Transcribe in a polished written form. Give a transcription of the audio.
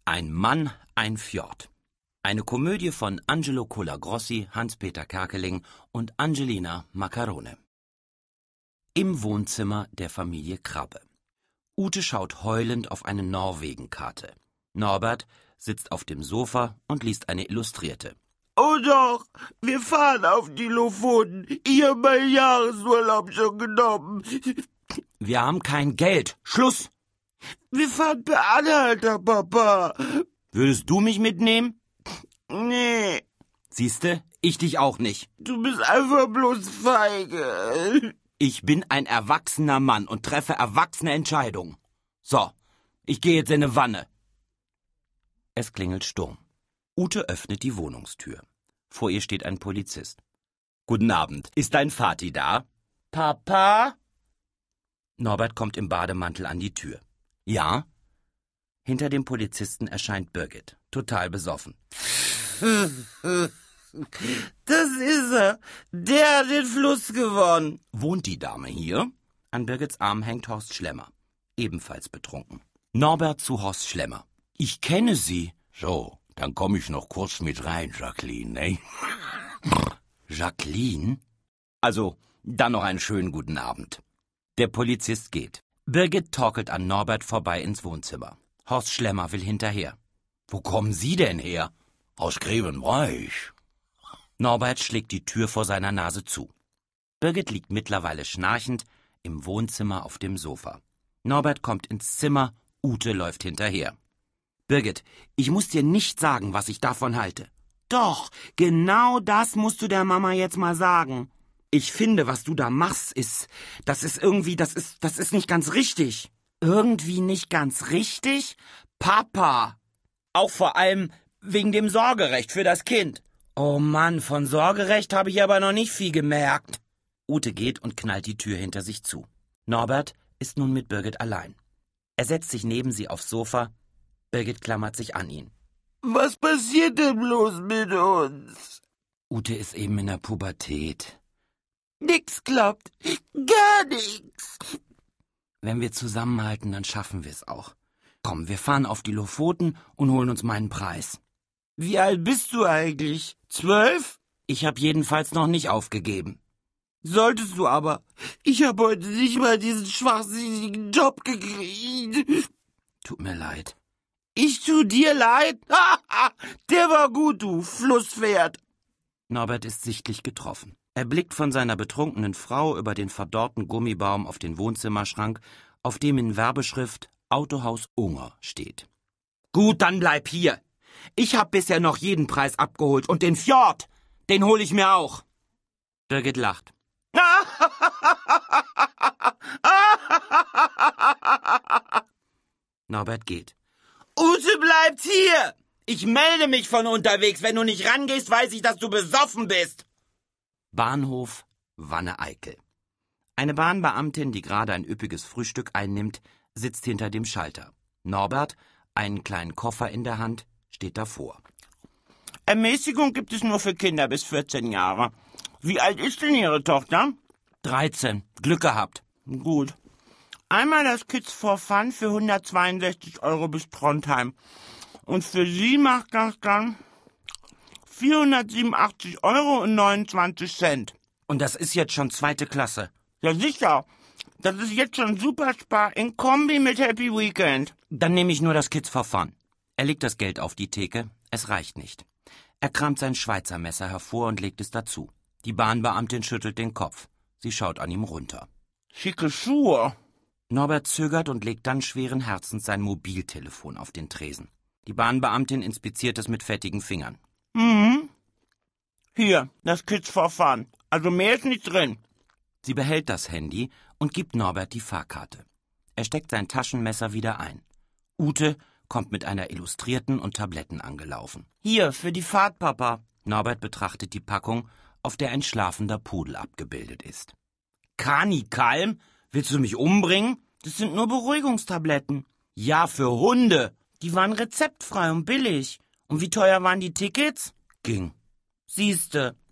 Ein Mann, ein Fjord. Eine Komödie von Angelo Colagrossi, Hans-Peter Kerkeling und Angelina Maccarone. Im Wohnzimmer der Familie Krabbe. Ute schaut heulend auf eine Norwegen-Karte. Norbert sitzt auf dem Sofa und liest eine Illustrierte. Oh doch, wir fahren auf die Lofoten. Ich habe meinen Jahresurlaub schon genommen. Wir haben kein Geld. Schluss! Wir fahren per Anhalter, Papa. Würdest du mich mitnehmen? Nee, Siehste, ich dich auch nicht. du bist einfach bloß feige. Ich bin ein erwachsener Mann und treffe erwachsene Entscheidungen. So, ich gehe jetzt in eine Wanne. Es klingelt Sturm. Ute öffnet die Wohnungstür. Vor ihr steht ein Polizist. Guten Abend, ist dein Vati da? Papa? Norbert kommt im Bademantel an die Tür. Ja? Hinter dem Polizisten erscheint Birgit, total besoffen. Das ist er. Der hat den Fluss gewonnen. Wohnt die Dame hier? An Birgits Arm hängt Horst Schlemmer, ebenfalls betrunken. Norbert zu Horst Schlemmer. Ich kenne Sie. So, dann komme ich noch kurz mit rein, Jacqueline, ne? Jacqueline? Also, dann noch einen schönen guten Abend. Der Polizist geht. Birgit torkelt an Norbert vorbei ins Wohnzimmer. Horst Schlemmer will hinterher. Wo kommen Sie denn her? Aus Grevenbroich. Norbert schlägt die Tür vor seiner Nase zu. Birgit liegt mittlerweile schnarchend im Wohnzimmer auf dem Sofa. Norbert kommt ins Zimmer, Ute läuft hinterher. Birgit, ich muss dir nicht sagen, was ich davon halte. Doch, genau das musst du der Mama jetzt mal sagen. Ich finde, was du da machst, das ist nicht ganz richtig. Irgendwie nicht ganz richtig? Papa! Auch vor allem wegen dem Sorgerecht für das Kind. Oh Mann, von Sorgerecht habe ich aber noch nicht viel gemerkt. Ute geht und knallt die Tür hinter sich zu. Norbert ist nun mit Birgit allein. Er setzt sich neben sie aufs Sofa. Birgit klammert sich an ihn. Was passiert denn bloß mit uns? Ute ist eben in der Pubertät. Nix klappt. Gar nix. Wenn wir zusammenhalten, dann schaffen wir es auch. Komm, wir fahren auf die Lofoten und holen uns meinen Preis. Wie alt bist du eigentlich? 12? Ich habe jedenfalls noch nicht aufgegeben. Solltest du aber. Ich habe heute nicht mal diesen schwachsinnigen Job gekriegt. Tut mir leid. Ich tu dir leid? Der war gut, du Flusspferd. Norbert ist sichtlich getroffen. Er blickt von seiner betrunkenen Frau über den verdorrten Gummibaum auf den Wohnzimmerschrank, auf dem in Werbeschrift Autohaus Unger steht. Gut, dann bleib hier. Ich hab bisher noch jeden Preis abgeholt und den Fjord, den hol ich mir auch. Birgit lacht. Norbert geht. Ute bleibt hier. Ich melde mich von unterwegs. Wenn du nicht rangehst, weiß ich, dass du besoffen bist. Bahnhof Wanne-Eickel. Eine Bahnbeamtin, die gerade ein üppiges Frühstück einnimmt, sitzt hinter dem Schalter. Norbert, einen kleinen Koffer in der Hand, steht davor. Ermäßigung gibt es nur für Kinder bis 14 Jahre. Wie alt ist denn Ihre Tochter? 13. Glück gehabt. Gut. Einmal das Kids for Fun für 162 € bis Trondheim. Und für Sie macht das dann 487,29 €. Und das ist jetzt schon 2. Klasse. Ja, sicher. Das ist jetzt schon Superspar in Kombi mit Happy Weekend. Dann nehme ich nur das Kids for Fun. Er legt das Geld auf die Theke. Es reicht nicht. Er kramt sein Schweizer Messer hervor und legt es dazu. Die Bahnbeamtin schüttelt den Kopf. Sie schaut an ihm runter. Schicke Schuhe. Norbert zögert und legt dann schweren Herzens sein Mobiltelefon auf den Tresen. Die Bahnbeamtin inspiziert es mit fettigen Fingern. Hier, das Kids for Fun. Also mehr ist nicht drin. Sie behält das Handy und gibt Norbert die Fahrkarte. Er steckt sein Taschenmesser wieder ein. Ute kommt mit einer Illustrierten und Tabletten angelaufen. Hier, für die Fahrt, Papa. Norbert betrachtet die Packung, auf der ein schlafender Pudel abgebildet ist. Kanikalm? Willst du mich umbringen? Das sind nur Beruhigungstabletten. Ja, für Hunde. Die waren rezeptfrei und billig. Und wie teuer waren die Tickets? Ging. Siehste.